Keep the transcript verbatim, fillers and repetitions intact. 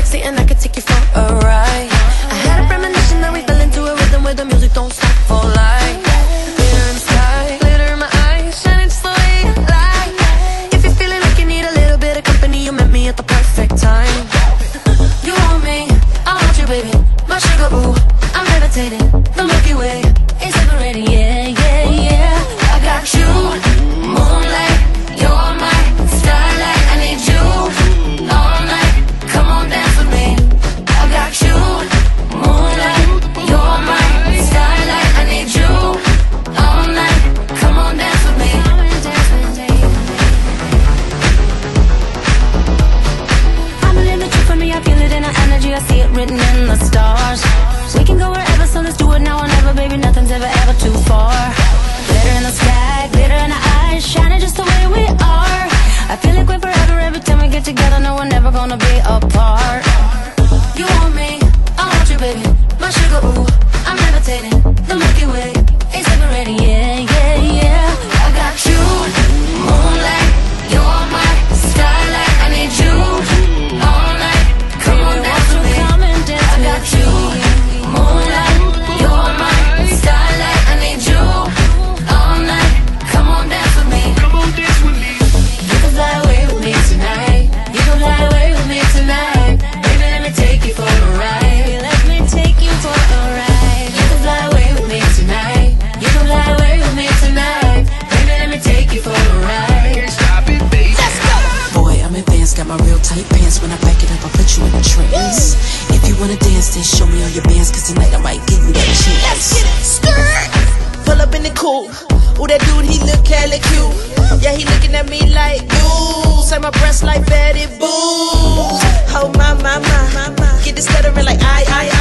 sexy and I could take you for a ride. I had a premonition that we fell into a rhythm where the music don't stop for life. Glitter in the sky, glitter in my eyes, shining just the way you like. If you're feeling like you need a little bit of company, you met me at the perfect time. You want me, I want you, baby, my sugar, ooh, I'm levitating. The Milky Way is separating, yeah, yeah, yeah. I got you, moonlight, you're my starlight. I need you all night, come on dance with me. I got you, moonlight, you're my starlight. I need you all night, come on dance with me. I'm living the truth for me, I feel it in our energy, I see it written in the stars. We can go wherever, so let's do it now or never, baby, nothing's ever, ever too far. Glitter in the sky, glitter in our eyes, shining just the way we are. I feel like we're forever every time we get together, no, we're never gonna be apart. You want me, I want you, baby, my sugar, ooh, I'm levitating. The Milky Way is separating, yeah, yeah, yeah. I got you, moonlight, you're my starlight. I need you all night, come on dance with me. I got you, moonlight, you're my starlight. I need you all night, come on dance with me. Come on, dance with me. You can fly away with me tonight. You can fly away with me tonight. Baby, let me take you for a ride. Let me take you for a ride. You can fly away with me tonight. You can fly away with me tonight. Baby, let me take you for a ride. Can't stop it, baby. Let's go. Boy, I'm advanced, got my real tight pants. When I back it up, I put you in a trance. If you wanna dance, then show me all your bands, cause tonight I might give you that chance. Let's get it. Skirt. Pull up in the coupe. Ooh, that dude, he look hella cute. Yeah, he looking at me like, ooh, say my breasts like Betty Boo. Oh, my, my, my, my, my. Get this stuttering like I, I, I.